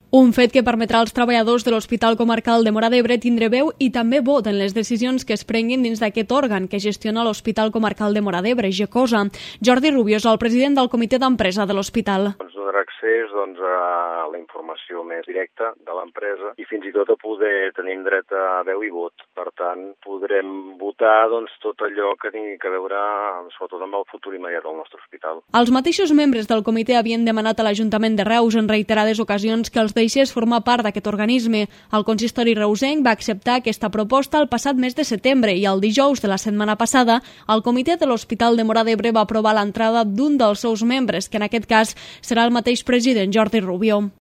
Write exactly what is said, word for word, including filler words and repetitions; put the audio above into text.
Un fet que permetrà als treballadors de l'Hospital Comarcal de Móra d'Ebre tindre veu i també vot en les decisions que es prenguin dins d'aquest òrgan que gestiona l'Hospital Comarcal de Móra d'Ebre, GECOSA. Jordi Rubio és el president del comitè d'empresa de l'hospital. Ens donarà accés doncs, a la informació més directa de l'empresa i fins i tot a poder tenir dret a veu i vot. Per tant, podrem votar doncs, tot allò que tingui a veure sobretot amb el futur immediat del nostre hospital. Els mateixos membres del comitè havien demanat a l'Ajuntament de Reus en reiterades ocasions que els deixés formar part d'aquest organisme. El consistori reusenc va acceptar aquesta proposta el passat mes de setembre i el dijous de la setmana passada el comitè de l'Hospital de Móra d'Ebre va aprovar l'entrada d'un dels seus membres, que en aquest cas serà el mateix president Jordi Rubio.